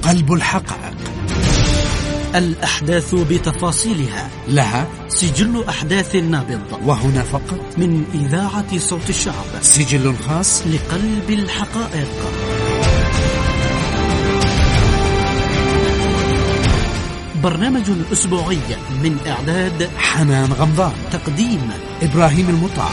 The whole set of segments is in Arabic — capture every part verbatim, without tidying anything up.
قلب الحقائق، الأحداث بتفاصيلها، لها سجل أحداث نابض، وهنا فقط من إذاعة صوت الشعب سجل خاص لقلب الحقائق. برنامج أسبوعي من إعداد حنان غمضان، تقديم إبراهيم المطاع.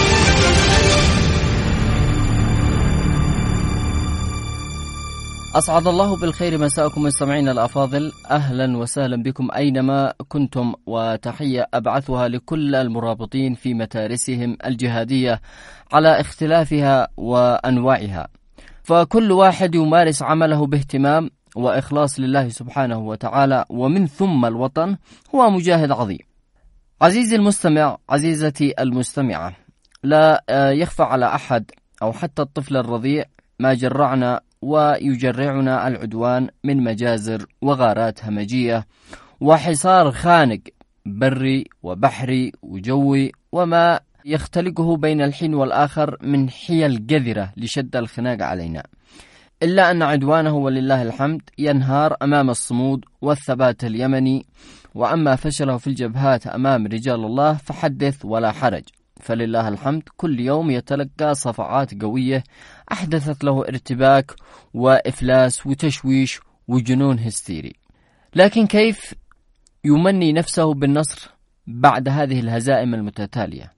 أسعد الله بالخير مساءكم مستمعينا الأفاضل، أهلا وسهلا بكم أينما كنتم، وتحية أبعثها لكل المرابطين في متارسهم الجهادية على اختلافها وأنواعها، فكل واحد يمارس عمله باهتمام وإخلاص لله سبحانه وتعالى، ومن ثم الوطن هو مجاهد عظيم. عزيزي المستمع، عزيزتي المستمعة، لا يخفى على أحد أو حتى الطفل الرضيع ما جرعنا ويجرعنا العدوان من مجازر وغارات همجية وحصار خانق بري وبحري وجوي، وما يختلقه بين الحين والآخر من حيل قذرة لشد الخناق علينا، إلا أن عدوانه ولله الحمد ينهار أمام الصمود والثبات اليمني، وأما فشله في الجبهات أمام رجال الله فحدث ولا حرج، فلله الحمد كل يوم يتلقى صفعات قوية أحدثت له ارتباك وإفلاس وتشويش وجنون هستيري. لكن كيف يمني نفسه بالنصر بعد هذه الهزائم المتتالية؟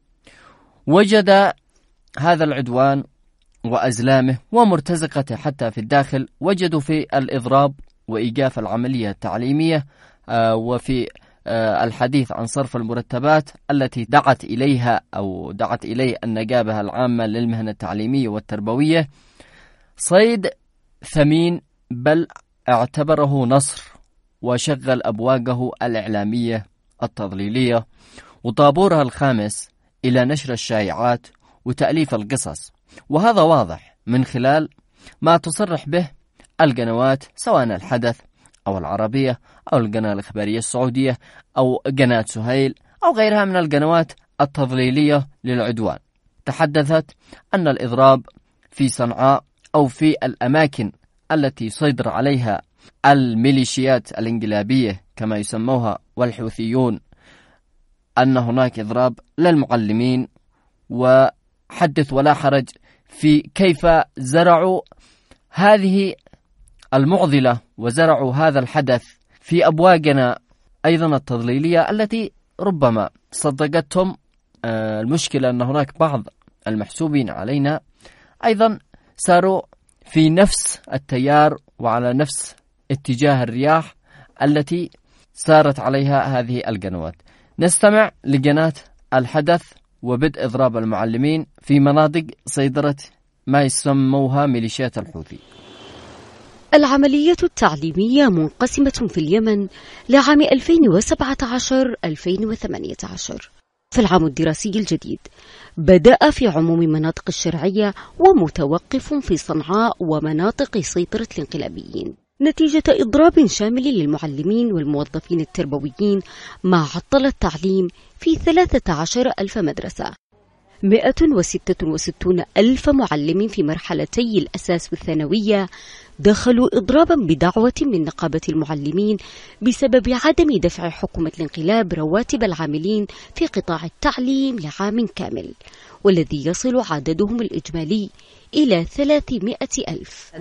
وجد هذا العدوان وأزلامه ومرتزقته حتى في الداخل وجدوا في الإضراب وإيقاف العملية التعليمية، آه وفي آه الحديث عن صرف المرتبات التي دعت إليها أو دعت إليه النقابة العامة للمهنة التعليمية والتربوية صيد ثمين، بل اعتبره نصر، وشغل أبواقه الإعلامية التضليلية وطابورها الخامس إلى نشر الشائعات وتأليف القصص، وهذا واضح من خلال ما تصرح به القنوات، سواء الحدث أو العربية أو القناة الإخبارية السعودية أو قناة سهيل أو غيرها من القنوات التضليلية للعدوان. تحدثت أن الإضراب في صنعاء أو في الأماكن التي سيطر عليها الميليشيات الإنقلابية كما يسموها والحوثيون، أن هناك إضراب للمعلمين، وحدث ولا حرج في كيف زرعوا هذه المعضلة وزرعوا هذا الحدث في أبواقنا أيضا التضليلية التي ربما صدقتهم. آه المشكلة أن هناك بعض المحسوبين علينا أيضا ساروا في نفس التيار وعلى نفس اتجاه الرياح التي سارت عليها هذه القنوات. نستمع لقناة الحدث وبدء إضراب المعلمين في مناطق سيطرة ما يسموها ميليشيات الحوثي. العملية التعليمية منقسمة في اليمن لعام ألفين وسبعة عشر ألفين وثمانية عشر. فالعام الدراسي الجديد بدأ في عموم مناطق الشرعية ومتوقف في صنعاء ومناطق سيطرة الانقلابيين، نتيجة إضراب شامل للمعلمين والموظفين التربويين ما عطل التعليم في ثلاثة عشر ألف مدرسة. مئة وستة وستون ألف معلم في مرحلتي الأساس والثانوية دخلوا إضرابا بدعوة من نقابة المعلمين بسبب عدم دفع حكومة الانقلاب رواتب العاملين في قطاع التعليم لعام كامل، والذي يصل عددهم الإجمالي إلى ثلاثمائة ألف.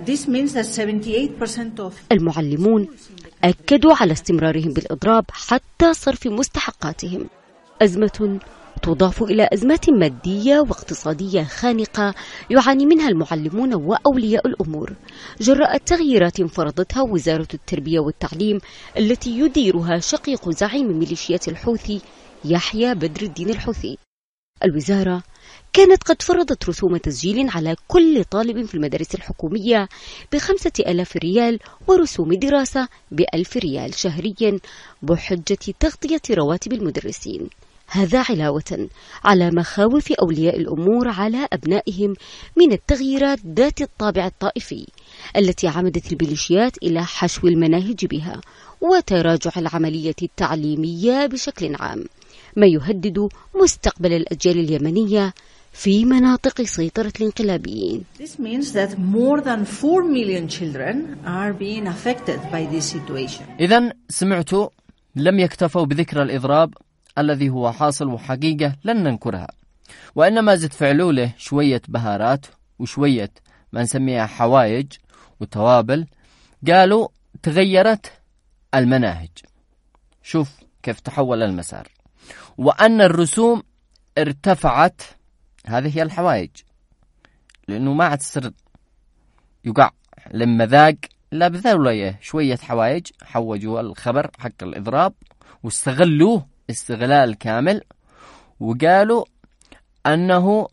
المعلمون أكدوا على استمرارهم بالإضراب حتى صرف مستحقاتهم، أزمة تضاف إلى أزمات مادية واقتصادية خانقة يعاني منها المعلمون وأولياء الأمور جراء تغييرات فرضتها وزارة التربية والتعليم التي يديرها شقيق زعيم ميليشيات الحوثي يحيى بدر الدين الحوثي. الوزارة كانت قد فرضت رسوم تسجيل على كل طالب في المدارس الحكومية بخمسة آلاف ريال ورسوم دراسة بألف ريال شهريا بحجة تغطية رواتب المدرسين، هذا علاوة على مخاوف أولياء الأمور على أبنائهم من التغييرات ذات الطابع الطائفي التي عمدت الميليشيات إلى حشو المناهج بها وتراجع العملية التعليمية بشكل عام، ما يهدد مستقبل الأجيال اليمنية في مناطق سيطرة الانقلابيين. This means that more than four million children are being affected by this situation. إذن سمعتوا، لم يكتفوا بذكر الإضراب الذي هو حاصل وحقيقة لن ننكرها، وإنما زد فعلوا له شوية بهارات وشوية ما نسميها حوايج وتوابل. قالوا تغيرت المناهج، شوف كيف تحول المسار، وأن الرسوم ارتفعت. هذه هي الحوايج، لأنه ما عاد السر يقع لما ذاق لا بذوليه شوية حوايج. حوجوا الخبر حق الإضراب واستغلوه استغلال كامل، وقالوا أنه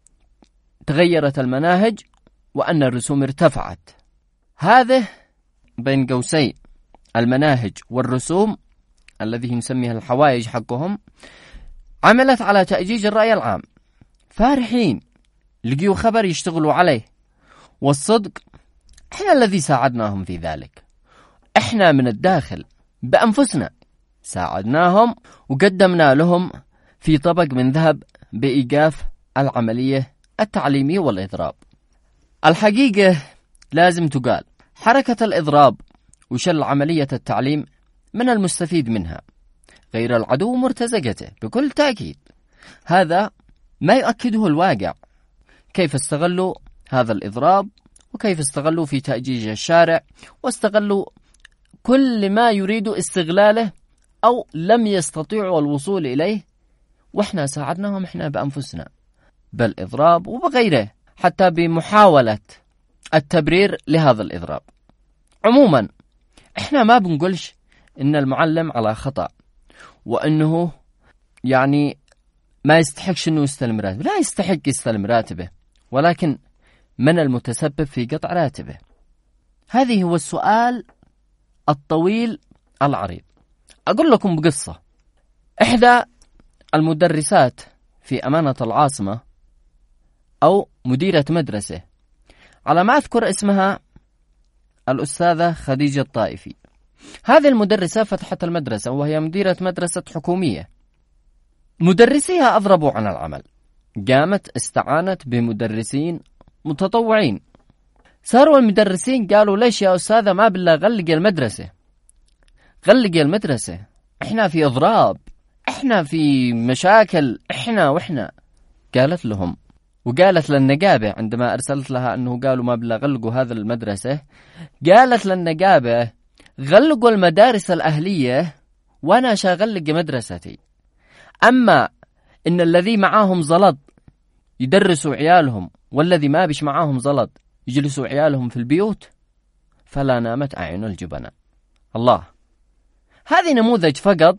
تغيرت المناهج وأن الرسوم ارتفعت. هذه بين قوسين المناهج والرسوم الذي نسميها الحوايج حقهم عملت على تأجيج الرأي العام. فارحين لقيوا خبر يشتغلوا عليه، والصدق احنا الذي ساعدناهم في ذلك. احنا من الداخل بأنفسنا ساعدناهم وقدمنا لهم في طبق من ذهب بإيقاف العملية التعليمية والإضراب. الحقيقة لازم تقال، حركة الإضراب وشل عملية التعليم من المستفيد منها غير العدو مرتزقته بكل تأكيد. هذا ما يؤكده الواقع، كيف استغلوا هذا الإضراب وكيف استغلوا في تأجيج الشارع، واستغلوا كل ما يريدوا استغلاله أو لم يستطيعوا الوصول إليه، وإحنا ساعدناهم إحنا بأنفسنا بالإضراب وبغيره، حتى بمحاولة التبرير لهذا الإضراب. عموما إحنا ما بنقولش إن المعلم على خطأ وأنه يعني ما يستحقش أنه يستلم راتبه، لا يستحق يستلم راتبه، ولكن من المتسبب في قطع راتبه؟ هذه هو السؤال الطويل العريض. أقول لكم بقصة. إحدى المدرسات في أمانة العاصمة أو مديرة مدرسة، على ما أذكر اسمها الأستاذة خديجة الطائفي، هذه المدرسة فتحت المدرسة وهي مديرة مدرسة حكومية. مدرسيها أضربوا عن العمل، قامت استعانت بمدرسين متطوعين. صاروا المدرسين قالوا ليش يا أستاذة ما بالله غلقي المدرسة، غلقي المدرسة، إحنا في إضراب، إحنا في مشاكل، إحنا وإحنا. قالت لهم وقالت للنقابة عندما أرسلت لها أنه قالوا ما بالله غلقوا هذا المدرسة، قالت للنقابة غلقوا المدارس الأهلية وأنا شاغلق مدرستي. أما إن الذي معاهم زلط يدرسوا عيالهم والذي ما بيش معاهم زلط يجلسوا عيالهم في البيوت، فلا نامت أعين الجبناء. الله، هذه نموذج فقط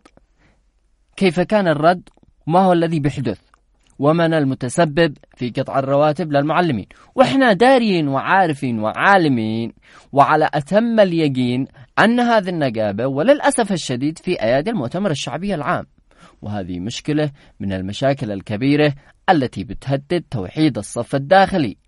كيف كان الرد وما هو الذي بيحدث ومن المتسبب في قطع الرواتب للمعلمين. وإحنا دارين وعارفين وعالمين وعلى أتم اليقين أن هذه النقابة وللأسف الشديد في أيادي المؤتمر الشعبي العام، وهذه مشكلة من المشاكل الكبيرة التي بتهدد توحيد الصف الداخلي.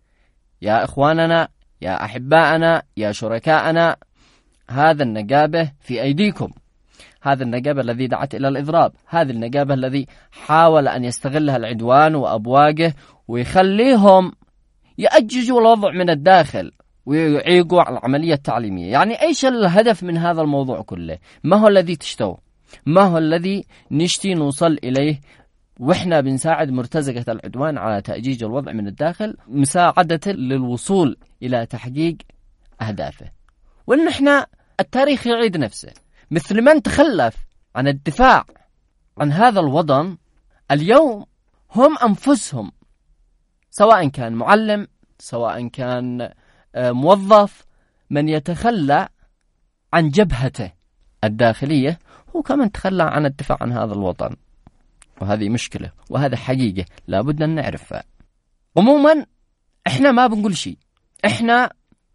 يا إخواننا، يا أحباءنا، يا شركاءنا، هذا النقابة في أيديكم. هذا النقابة الذي دعت إلى الإضراب، هذه النقابة الذي حاول أن يستغلها العدوان وأبواقه ويخليهم يأججوا الوضع من الداخل ويعيقوا على العملية التعليمية. يعني إيش الهدف من هذا الموضوع كله؟ ما هو الذي تشتوه؟ ما هو الذي نشتي نوصل إليه وإحنا بنساعد مرتزقة العدوان على تأجيج الوضع من الداخل، مساعدة للوصول إلى تحقيق أهدافه؟ وإن إحنا التاريخ يعيد نفسه، مثل من تخلف عن الدفاع عن هذا الوطن اليوم هم أنفسهم، سواء كان معلم سواء كان موظف، من يتخلى عن جبهته الداخلية هو كمان تخلى عن الدفاع عن هذا الوطن، وهذه مشكلة وهذا حقيقة لابد أن نعرفها. عموما إحنا ما بنقول شيء، إحنا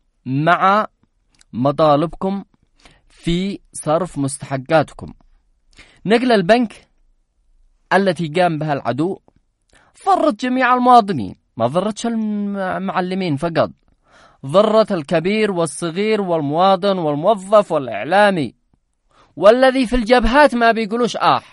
مع مطالبكم في صرف مستحقاتكم. نقل البنك التي قام بها العدو ضرت جميع المواطنين، ما ضرتش المعلمين فقط، ضرت الكبير والصغير والمواطن والموظف والإعلامي والذي في الجبهات ما بيقولوش آح.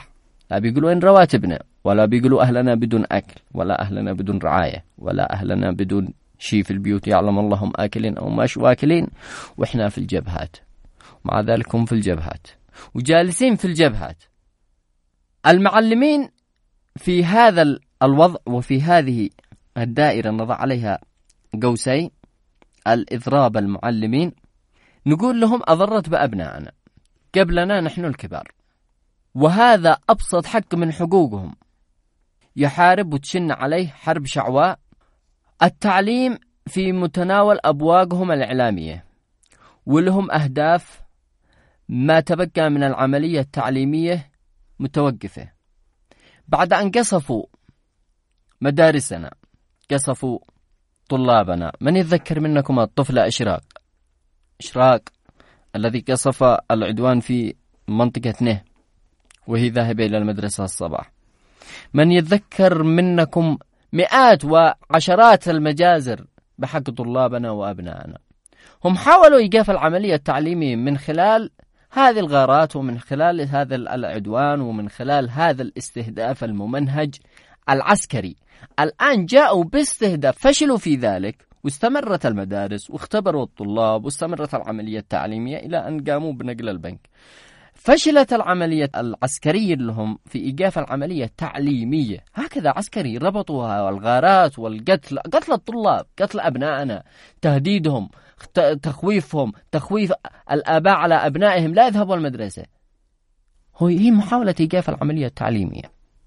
لا بيقولوا إن رواتبنا، ولا بيقولوا أهلنا بدون أكل، ولا أهلنا بدون رعاية، ولا أهلنا بدون شيء في البيوت يعلم الله هم آكلين أو مش واكلين، وإحنا في الجبهات. مع ذلك هم في الجبهات وجالسين في الجبهات. المعلمين في هذا الوضع وفي هذه الدائرة نضع عليها قوسين، الإضراب المعلمين، نقول لهم أضرت بأبنائنا قبلنا نحن الكبار، وهذا أبسط حق من حقوقهم، يحارب وتشن عليه حرب شعواء. التعليم في متناول أبواقهم الإعلامية، ولهم أهداف ما تبقى من العملية التعليمية متوقفة. بعد أن قصفوا مدارسنا، قصفوا طلابنا. من يتذكر منكم الطفل إشراق إشراق الذي قصف العدوان في منطقة نه وهي ذاهبة إلى المدرسة الصباح؟ من يتذكر منكم مئات وعشرات المجازر بحق طلابنا وأبنائنا؟ هم حاولوا إيقاف العملية التعليمية من خلال هذه الغارات، ومن خلال هذا العدوان، ومن خلال هذا الاستهداف الممنهج العسكري. الآن جاءوا باستهداف، فشلوا في ذلك، واستمرت المدارس واختبروا الطلاب واستمرت العملية التعليمية إلى أن قاموا بنقل البنك. فشلت العملية العسكرية لهم في إيقاف العملية التعليمية. هكذا عسكري ربطوها، والغارات والقتل، قتل الطلاب، قتل أبنائنا، تهديدهم، تخويفهم، تخويف الآباء على أبنائهم لا يذهبوا المدرسة. هي محاولة إيقاف العملية التعليمية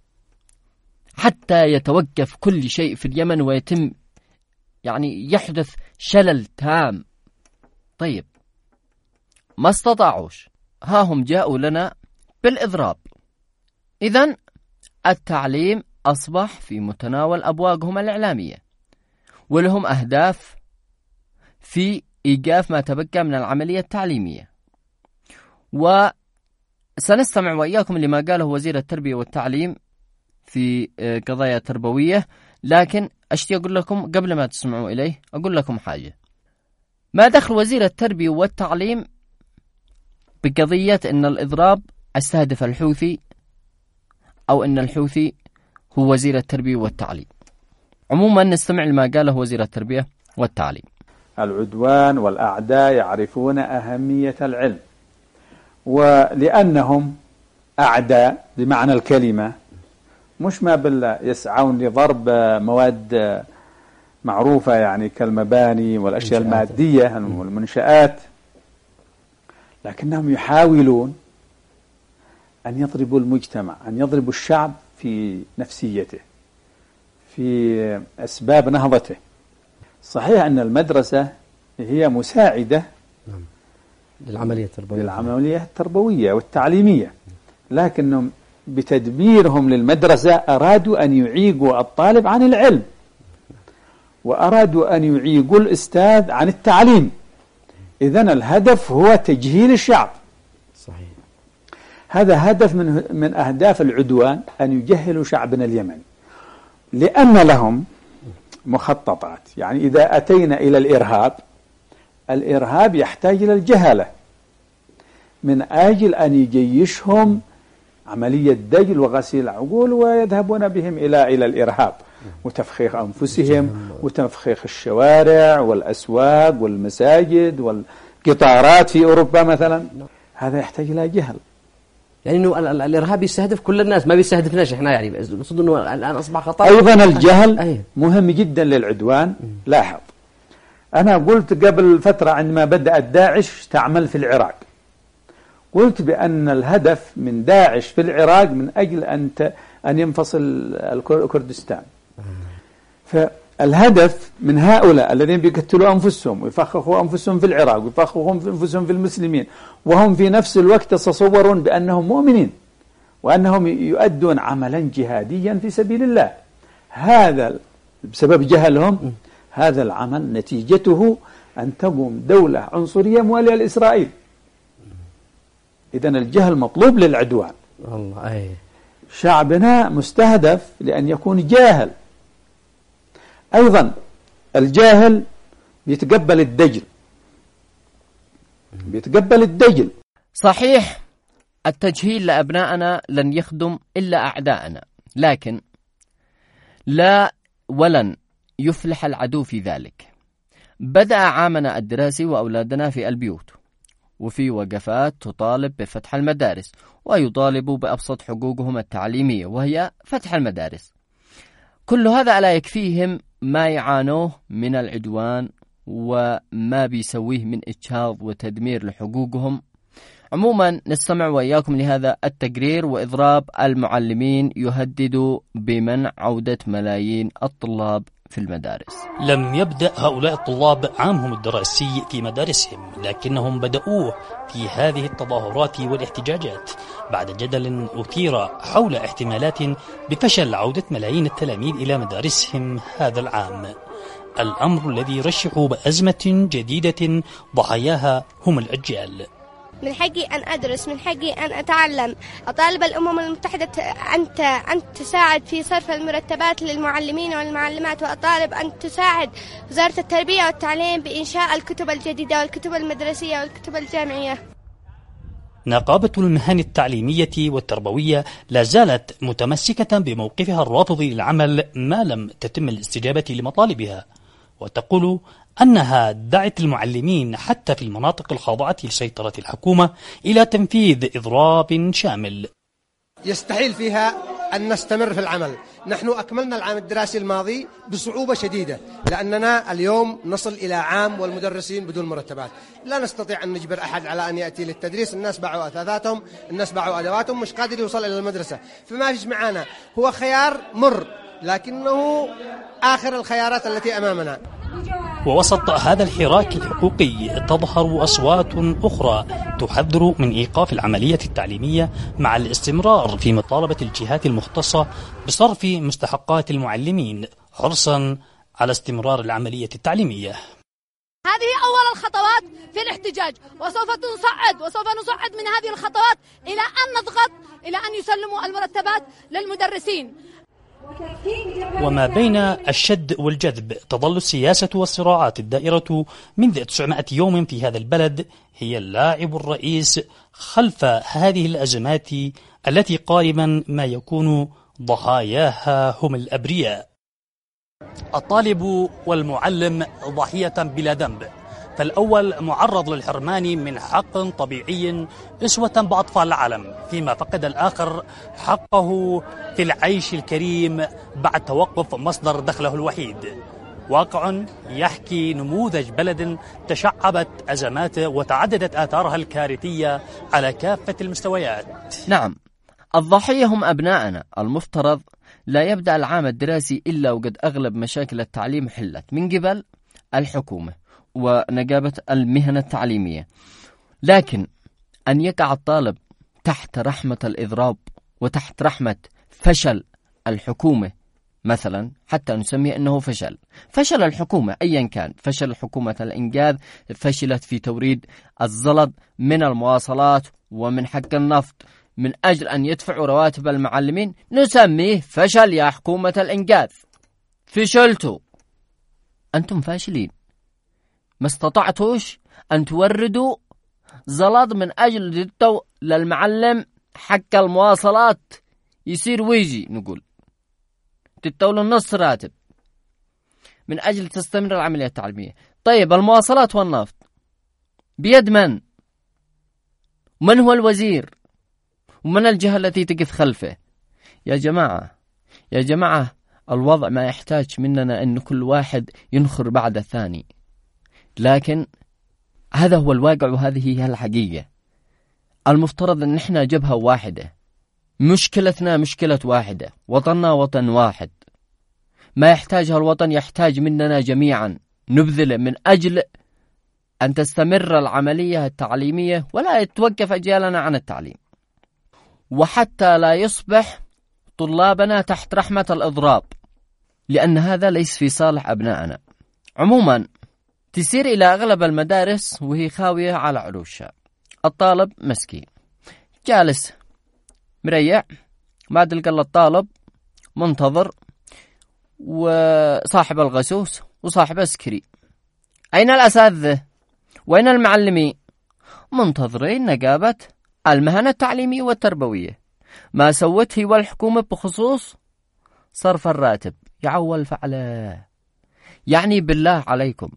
حتى يتوقف كل شيء في اليمن ويتم يعني يحدث شلل تام. طيب ما استطاعوش، ها هم جاءوا لنا بالإضراب. إذن التعليم أصبح في متناول أبواقهم الإعلامية، ولهم أهداف في إيقاف ما تبقى من العملية التعليمية. وسنستمع وإياكم لما قاله وزير التربية والتعليم في قضايا تربوية، لكن أشتي أقول لكم قبل ما تسمعوا إليه أقول لكم حاجة. ما دخل وزير التربية والتعليم بقضية أن الإضراب استهدف الحوثي أو أن الحوثي هو وزير التربية والتعليم؟ عموما نستمع لما قاله وزير التربية والتعليم. العدوان والأعداء يعرفون أهمية العلم، ولأنهم أعداء بمعنى الكلمة، مش ما بالله يسعون لضرب مواد معروفة يعني كالمباني والأشياء المادية والمنشآت، لكنهم يحاولون أن يضربوا المجتمع، أن يضربوا الشعب في نفسيته، في أسباب نهضته. صحيح أن المدرسة هي مساعدة للعملية التربوية للعملية التربوية والتعليمية، لكنهم بتدبيرهم للمدرسة أرادوا أن يعيقوا الطالب عن العلم، وأرادوا أن يعيقوا الأستاذ عن التعليم. إذن الهدف هو تجهيل الشعب. صحيح. هذا هدف من من أهداف العدوان، أن يجهلوا شعبنا اليمني، لأن لهم مخططات. يعني إذا أتينا إلى الإرهاب، الإرهاب يحتاج إلى الجهلة من أجل أن يجيشهم عملية دجل وغسيل العقول، ويذهبون بهم إلى إلى الإرهاب وتفخيخ أنفسهم وتفخيخ الشوارع والأسواق والمساجد والقطارات في أوروبا مثلا. هذا يحتاج إلى جهل، يعني إنه الإرهاب يستهدف كل الناس، ما بيستهدفناش إحنا. يعني نقصد إنه الآن أصبح خطر. أيضا الجهل مهم جدا للعدوان. لاحظ، أنا قلت قبل فترة عندما بدأت داعش تعمل في العراق، قلت بأن الهدف من داعش في العراق من أجل أن أن ينفصل كردستان. فالهدف من هؤلاء الذين بيقتلوا أنفسهم ويفخخوا أنفسهم في العراق ويفخخوا أنفسهم في المسلمين، وهم في نفس الوقت يتصورون بأنهم مؤمنين وأنهم يؤدون عملا جهاديا في سبيل الله، هذا بسبب جهلهم. هذا العمل نتيجته أن تقوم دولة عنصرية موالية لإسرائيل. إذن الجهل مطلوب للعدوان. والله أي. شعبنا مستهدف لأن يكون جاهل. أيضا الجاهل بيتقبل الدجل، بيتقبل الدجل. صحيح التجهيل لأبنائنا لن يخدم إلا أعداءنا، لكن لا ولن يفلح العدو في ذلك. بدأ عامنا الدراسي وأولادنا في البيوت وفي وقفات تطالب بفتح المدارس، ويطالبوا بأبسط حقوقهم التعليمية وهي فتح المدارس. كل هذا لا يكفيهم ما يعانوه من العدوان وما بيسويه من إجهاض وتدمير لحقوقهم. عموما نستمع وإياكم لهذا التقرير. وإضراب المعلمين يهدد بمنع عودة ملايين الطلاب في المدارس. لم يبدأ هؤلاء الطلاب عامهم الدراسي في مدارسهم، لكنهم بدأوه في هذه التظاهرات والاحتجاجات بعد جدل أثير حول احتمالات بفشل عودة ملايين التلاميذ إلى مدارسهم هذا العام، الأمر الذي يرشح بأزمة جديدة ضحاياها هم الأجيال. من حقي أن أدرس، من حقي أن أتعلم. أطالب الأمم المتحدة أن أن تساعد في صرف المرتبات للمعلمين والمعلمات، وأطالب أن تساعد وزارة التربية والتعليم بإنشاء الكتب الجديدة والكتب المدرسية والكتب الجامعية. نقابة المهن التعليمية والتربوية لا زالت متمسكة بموقفها الرافض للعمل ما لم تتم الاستجابة لمطالبها، وتقول أنها دعت المعلمين حتى في المناطق الخاضعة لسيطرة الحكومة إلى تنفيذ إضراب شامل. يستحيل فيها أن نستمر في العمل. نحن أكملنا العام الدراسي الماضي بصعوبة شديدة، لأننا اليوم نصل إلى عام والمدرسين بدون مرتبات. لا نستطيع أن نجبر أحد على أن يأتي للتدريس. الناس باعوا أثاثاتهم، الناس باعوا أدواتهم، مش قادر يوصل إلى المدرسة. فما فيش معانا، هو خيار مر لكنه آخر الخيارات التي أمامنا. ووسط هذا الحراك الحقوقي تظهر أصوات أخرى تحذر من إيقاف العملية التعليمية مع الاستمرار في مطالبة الجهات المختصة بصرف مستحقات المعلمين حرصا على استمرار العملية التعليمية. هذه أول الخطوات في الاحتجاج، وسوف نصعد وسوف نصعد من هذه الخطوات إلى أن نضغط إلى أن يسلموا المرتبات للمدرسين. وما بين الشد والجذب تظل السياسة والصراعات الدائرة منذ تسعمائة يوم في هذا البلد هي اللاعب الرئيس خلف هذه الأزمات التي قاربا ما يكون ضحاياها هم الأبرياء. الطالب والمعلم ضحية بلا ذنب، فالأول معرض للحرمان من حق طبيعي أسوة بأطفال العالم، فيما فقد الآخر حقه في العيش الكريم بعد توقف مصدر دخله الوحيد. واقع يحكي نموذج بلد تشعبت أزماته وتعددت آثارها الكارثية على كافة المستويات. نعم، الضحية هم أبناءنا. المفترض لا يبدأ العام الدراسي إلا وقد أغلب مشاكل التعليم حلت من قبل الحكومة ونقابة المهن التعليمية، لكن أن يقع الطالب تحت رحمة الإضراب وتحت رحمة فشل الحكومة مثلا، حتى نسميه أنه فشل فشل الحكومة أيا كان، فشل حكومة الإنقاذ، فشلت في توريد الزلط من المواصلات ومن حق النفط من أجل أن يدفعوا رواتب المعلمين، نسميه فشل يا حكومة الإنقاذ. فشلتوا، أنتم فاشلين، ما استطعتوش أن توردوا زلط من أجل تدوا للمعلم حق المواصلات يصير ويجي، نقول تدوا له نص راتب من أجل تستمر العملية التعليمية. طيب المواصلات والنفط بيد من؟ من هو الوزير؟ ومن الجهة التي تقف خلفه؟ يا جماعة يا جماعة الوضع ما يحتاج مننا أن كل واحد ينخر بعد الثاني، لكن هذا هو الواقع وهذه هي الحقيقة. المفترض أن احنا جبهة واحدة، مشكلتنا مشكلة واحدة، وطننا وطن واحد، ما يحتاجها الوطن يحتاج مننا جميعا نبذل من أجل أن تستمر العملية التعليمية ولا يتوقف أجيالنا عن التعليم، وحتى لا يصبح طلابنا تحت رحمة الإضراب، لأن هذا ليس في صالح أبنائنا. عموما تسير إلى أغلب المدارس وهي خاوية على عروشها، الطالب مسكين جالس مريع، ما تلقى إلا الطالب منتظر وصاحب الغسوس وصاحب السكري. أين الأساتذة؟ وأين المعلمين؟ منتظرين نقابة المهنة التعليمية والتربوية. ما سوته والحكومة بخصوص صرف الراتب يعول فعله. يعني بالله عليكم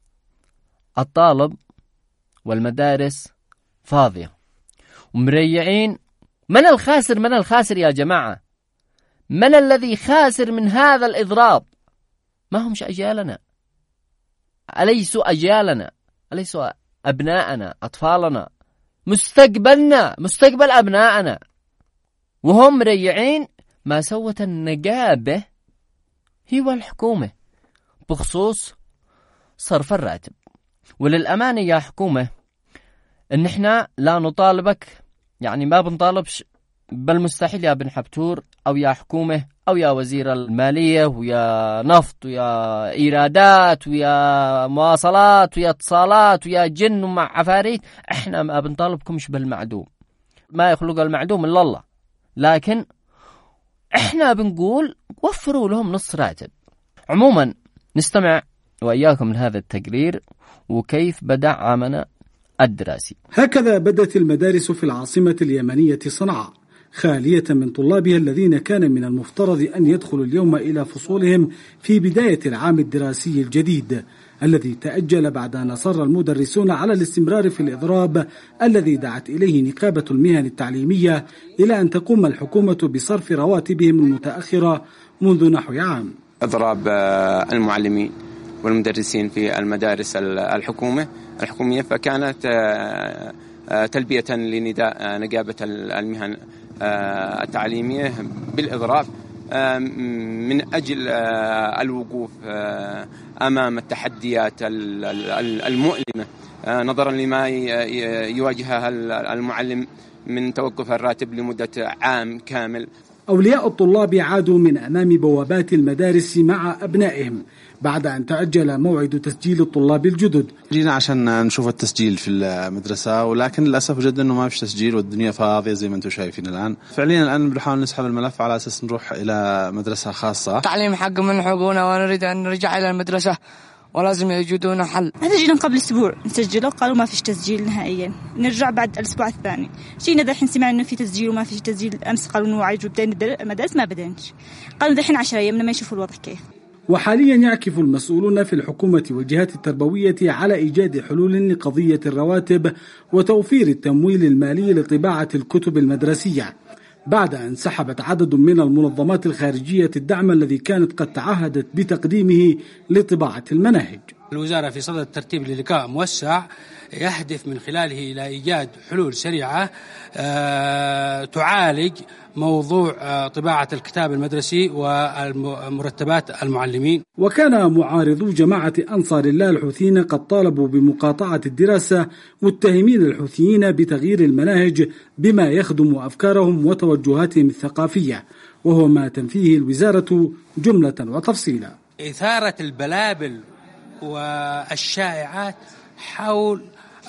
الطالب والمدارس فاضية ومريعين. من الخاسر؟ من الخاسر يا جماعة؟ من الذي خاسر من هذا الإضراب؟ ما همش أجيالنا؟ أليسوا أجيالنا؟ أليسوا أبناءنا، أطفالنا، مستقبلنا، مستقبل أبنائنا؟ وهم مريعين. ما سوت النقابة هي والحكومة بخصوص صرف الراتب. وللأمانة يا حكومة إن إحنا لا نطالبك، يعني ما بنطالبش بالمستحيل يا بن حبتور أو يا حكومة أو يا وزير المالية ويا نفط ويا إيرادات ويا مواصلات ويا اتصالات ويا جن ومع عفاريت. إحنا ما بنطالبكمش بالمعدوم، ما يخلق المعدوم إلا الله، لكن إحنا بنقول وفروا لهم نص راتب. عموما نستمع وإياكم من هذا التقرير وكيف بدأ عامنا الدراسي. هكذا بدأت المدارس في العاصمة اليمنية صنعاء خالية من طلابها الذين كان من المفترض أن يدخلوا اليوم إلى فصولهم في بداية العام الدراسي الجديد الذي تأجل بعد أن أصر المدرسون على الاستمرار في الإضراب الذي دعت إليه نقابة المهن التعليمية إلى أن تقوم الحكومة بصرف رواتبهم المتأخرة منذ نحو عام. إضراب المعلمين والمدرسين في المدارس الحكومة الحكومية، فكانت تلبية لنداء نقابة المهن التعليمية بالإضراب من أجل الوقوف أمام التحديات المؤلمة نظرا لما يواجهها المعلم من توقف الراتب لمدة عام كامل. أولياء الطلاب عادوا من أمام بوابات المدارس مع أبنائهم بعد أن تأجل موعد تسجيل الطلاب الجدد. جينا عشان نشوف التسجيل في المدرسة، ولكن للأسف جدا أنه ما فيش تسجيل والدنيا فاضية زي ما أنتم شايفين الآن. فعليا الآن بنحاول نسحب الملف على أساس نروح إلى مدرسة خاصة. تعليم حق من حقوقنا ونريد أن نرجع إلى المدرسة ولازم يوجدون حل. هذا جينا قبل أسبوع نسجله، قالوا ما فيش تسجيل نهائيا، نرجع بعد الأسبوع الثاني. جينا دحين سمعنا إنه في تسجيل وما فيش تسجيل. أمس قالوا إنه عايزوا بدأنا المدارس، ما بدأناش. قالوا دحين عشرة أيام لما يشوفوا الوضع كيف. وحاليا يعكف المسؤولون في الحكومة والجهات التربوية على إيجاد حلول لقضية الرواتب وتوفير التمويل المالي لطباعة الكتب المدرسية، بعد أن سحبت عدد من المنظمات الخارجية الدعم الذي كانت قد تعهدت بتقديمه لطباعة المناهج. الوزارة في صدد الترتيب للقاء موسع يهدف من خلاله إلى إيجاد حلول سريعة تعالج موضوع طباعة الكتاب المدرسي ومرتبات المعلمين. وكان معارضو جماعة أنصار الله الحوثيين قد طالبوا بمقاطعة الدراسة متهمين الحوثيين بتغيير المناهج بما يخدم أفكارهم وتوجهاتهم الثقافية، وهو ما تنفيه الوزارة جملة وتفصيلا. إثارة البلابل والشائعات حول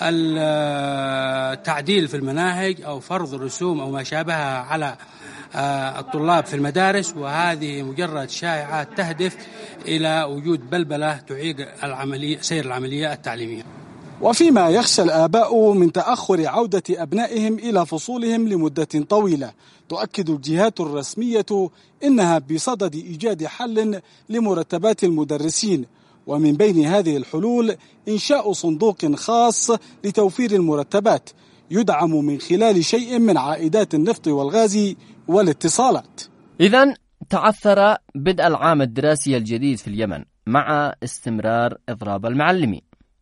التعديل في المناهج أو فرض الرسوم أو ما شابهها على الطلاب في المدارس، وهذه مجرد شائعات تهدف إلى وجود بلبلة تعيق العملية سير العملية التعليمية. وفيما يخشى الآباء من تأخر عودة أبنائهم إلى فصولهم لمدة طويلة، تؤكد الجهات الرسمية إنها بصدد إيجاد حل لمرتبات المدرسين، ومن بين هذه الحلول إنشاء صندوق خاص لتوفير المرتبات يدعم من خلال شيء من عائدات النفط والغاز والاتصالات. إذن تعثر بدء العام الدراسي الجديد في اليمن مع استمرار إضراب المعلمين،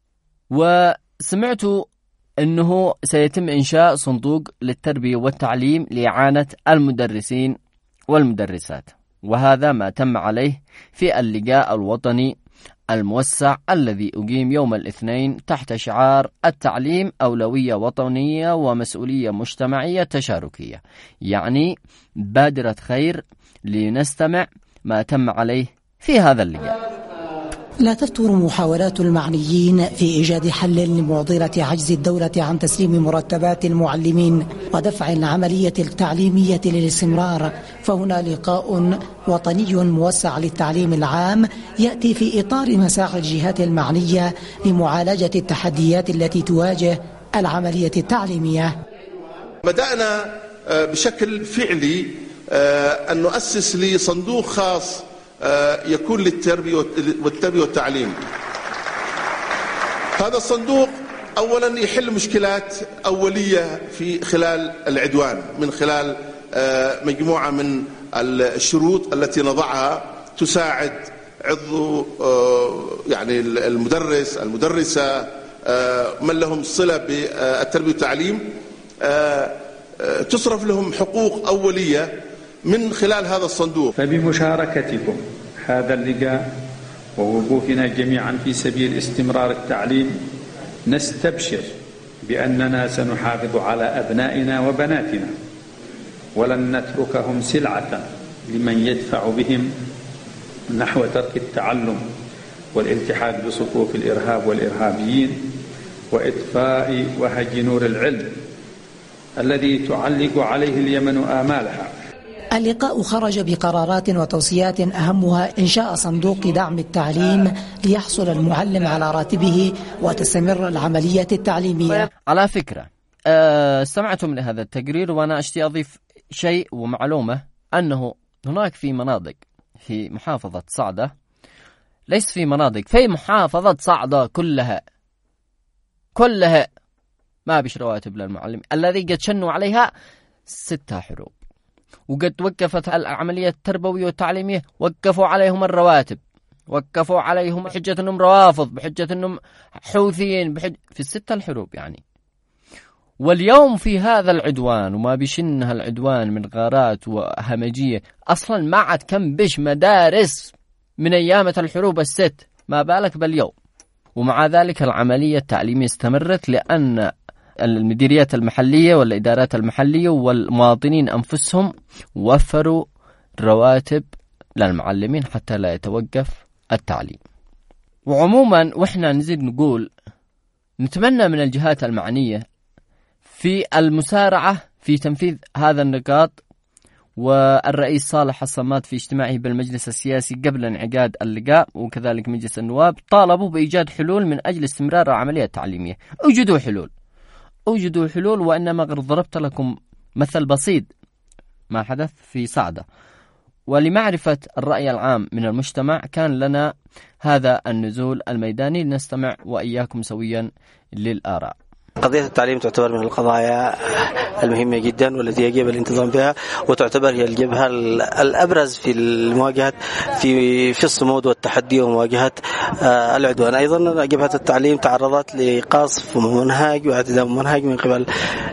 وسمعت أنه سيتم إنشاء صندوق للتربية والتعليم لإعانة المدرسين والمدرسات، وهذا ما تم عليه في اللقاء الوطني الموسع الذي أقيم يوم الاثنين تحت شعار التعليم أولوية وطنية ومسؤولية مجتمعية تشاركية، يعني بادرة خير. لنستمع ما تم عليه في هذا اللقاء. لا تفتر محاولات المعنيين في إيجاد حل لمعضلة عجز الدولة عن تسليم مرتبات المعلمين ودفع العملية التعليمية للاستمرار، فهنا لقاء وطني موسع للتعليم العام يأتي في إطار مساعي الجهات المعنية لمعالجة التحديات التي تواجه العملية التعليمية. بدأنا بشكل فعلي أن نؤسس لصندوق خاص يكون للتربية والتربية والتعليم. هذا الصندوق أولا يحل مشكلات أولية في خلال العدوان من خلال مجموعة من الشروط التي نضعها تساعد عضو يعني المدرس المدرسة من لهم صلة بالتربية والتعليم، تصرف لهم حقوق أولية من خلال هذا الصندوق. فبمشاركتكم هذا اللقاء ووقوفنا جميعا في سبيل استمرار التعليم نستبشر بأننا سنحافظ على أبنائنا وبناتنا، ولن نتركهم سلعة لمن يدفع بهم نحو ترك التعلم والالتحاق بصفوف الإرهاب والإرهابيين وإطفاء وهج نور العلم الذي تعلق عليه اليمن آمالها. اللقاء خرج بقرارات وتوصيات أهمها إنشاء صندوق دعم التعليم ليحصل المعلم على راتبه وتستمر العملية التعليمية. على فكرة أه سمعتم لهذا التقرير، وأنا أشتي أضيف شيء ومعلومة أنه هناك في مناطق في محافظة صعدة، ليس في مناطق في محافظة صعدة كلها كلها ما بيش رواتب للمعلم، الذي قد شنوا عليها ستة حروب، وقد وقفت العملية التربوية والتعليمية، وقفوا عليهم الرواتب، وقفوا عليهم بحجة أنهم روافض، بحجة أنهم حوثيين، بحج... في الستة الحروب يعني. واليوم في هذا العدوان وما بيشنها العدوان من غارات وهمجية، أصلا ما عاد كم بش مدارس من أيامة الحروب الست، ما بالك باليوم. ومع ذلك العملية التعليمية استمرت، لأن المديريات المحلية والإدارات المحلية والمواطنين أنفسهم وفروا رواتب للمعلمين حتى لا يتوقف التعليم. وعموما وإحنا نزيد نقول نتمنى من الجهات المعنية في المسارعة في تنفيذ هذا النقاط. والرئيس صالح الصماد في اجتماعه بالمجلس السياسي قبل انعقاد اللقاء وكذلك مجلس النواب طالبوا بإيجاد حلول من أجل استمرار العملية التعليمية. أوجدوا حلول أوجدوا حلول وإنما ضربت لكم مثل بسيط ما حدث في صعدة. ولمعرفة الرأي العام من المجتمع كان لنا هذا النزول الميداني لنستمع وإياكم سويا للآراء. قضية التعليم تعتبر من القضايا المهمة جدا والتي يجب الانتظام بها، وتعتبر هي الجبهة الأبرز في المواجهة في في الصمود والتحدي ومواجهة العدوان. أيضا جبهة التعليم تعرضت لقصف منهج واعتداء منهج من قبل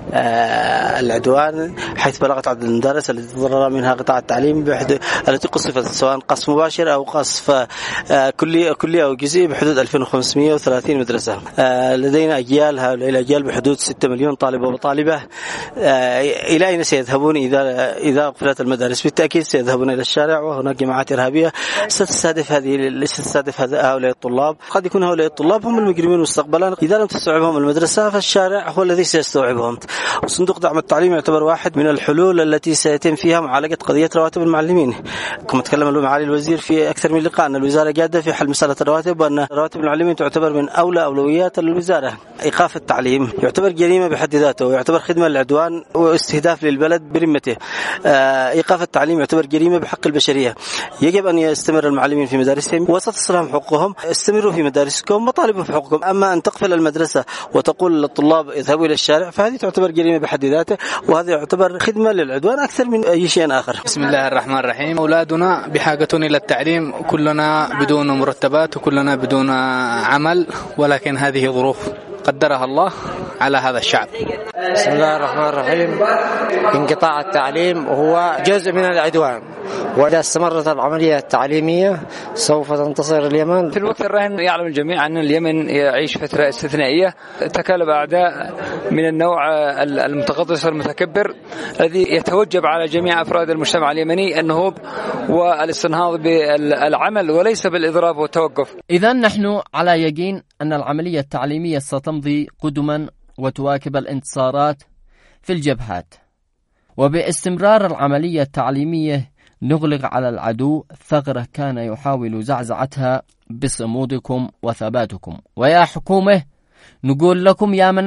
العدوان، حيث بلغت عدد المدارس التي تضرر منها قطاع التعليم التي قصفت سواء قصف مباشر أو قصف كلي كلي أو جزئي بحدود ألفين وخمسمائة وثلاثين مدرسة. لدينا أجيال، هؤلاء الأجيال بحدود ستة مليون طالب وطالبة. إلى أين سيذهبون إذا إذا قفلت المدارس؟ بالتأكيد سيذهبون إلى الشارع، وهناك جماعات إرهابية ستستهدف هذه ستستهدف هؤلاء الطلاب. قد يكون هؤلاء الطلاب هم المجرمين مستقبلا، إذا لم تستوعبهم المدرسة فالشارع هو الذي سيستوعبهم. صندوق دعم التعليم يعتبر واحد من الحلول التي سيتم فيها معالجة قضية رواتب المعلمين. كما تكلم معالي الوزير في أكثر من لقاء أن الوزارة جادة في حل مسألة الرواتب، وأن رواتب المعلمين تعتبر من أولى أولويات الوزارة. إيقاف التعليم يعتبر جريمة بحد ذاته، ويعتبر خدمة للعدوان واستهداف للبلد برمته. إيقاف التعليم يعتبر جريمة بحق البشرية. يجب أن يستمر المعلمين في مدارسهم وستصلهم حقوقهم. استمروا في مدارسكم وطالبوا في حقوقكم. أما أن تقفل المدرسة وتقول للطلاب اذهبوا إلى الشارع فهذه تعتبر جريمة بحد ذاته، وهذا يعتبر خدمة للعدوان أكثر من أي شيء آخر. بسم الله الرحمن الرحيم. أولادنا بحاجة إلى التعليم، كلنا بدون مرتبات وكلنا بدون عمل، ولكن هذه ظروف قدرها الله على هذا الشعب. بسم الله الرحمن الرحيم. انقطاع التعليم هو جزء من العدوان، وإذا استمرت العملية التعليمية سوف تنتصر اليمن. في الوقت الراهن يعلم الجميع أن اليمن يعيش فترة استثنائية، تكالب أعداء من النوع المتغطرس والمتكبر الذي يتوجب على جميع أفراد المجتمع اليمني النهوض والاستنهاض بالعمل وليس بالإضراب والتوقف. إذن نحن على يقين أن العملية التعليمية ستمضي قدما وتواكب الانتصارات في الجبهات، وباستمرار العملية التعليمية نغلق على العدو ثغرة كان يحاول زعزعتها بصمودكم وثباتكم. ويا حكومة نقول لكم يا منعاه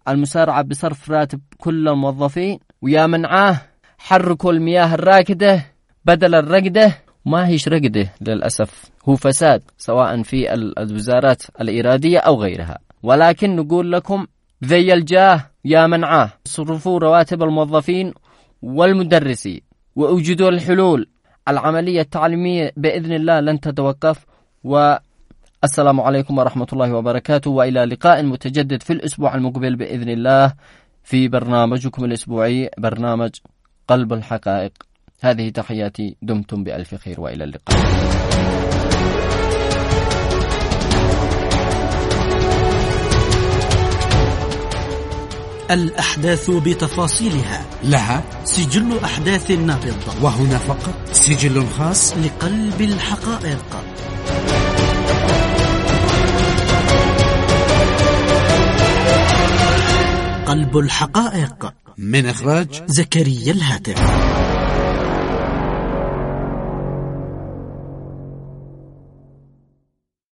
المسارعة بصرف راتب كل الموظفين، ويا منعاه حركوا المياه الراكدة بدل الرقدة. ما هيش رقدة للأسف، هو فساد سواء في الوزارات الإرادية أو غيرها. ولكن نقول لكم ذي الجاه يا منعاه، صرفوا رواتب الموظفين والمدرسين وأوجدوا الحلول. العملية التعليمية بإذن الله لن تتوقف. والسلام عليكم ورحمة الله وبركاته، وإلى لقاء متجدد في الأسبوع المقبل بإذن الله في برنامجكم الأسبوعي برنامج قلب الحقائق. هذه تحياتي، دمتم بألف خير وإلى اللقاء. الأحداث بتفاصيلها لها سجل أحداث نابضة، وهنا فقط سجل خاص لقلب الحقائق. قلب الحقائق من إخراج زكريا الهاتف.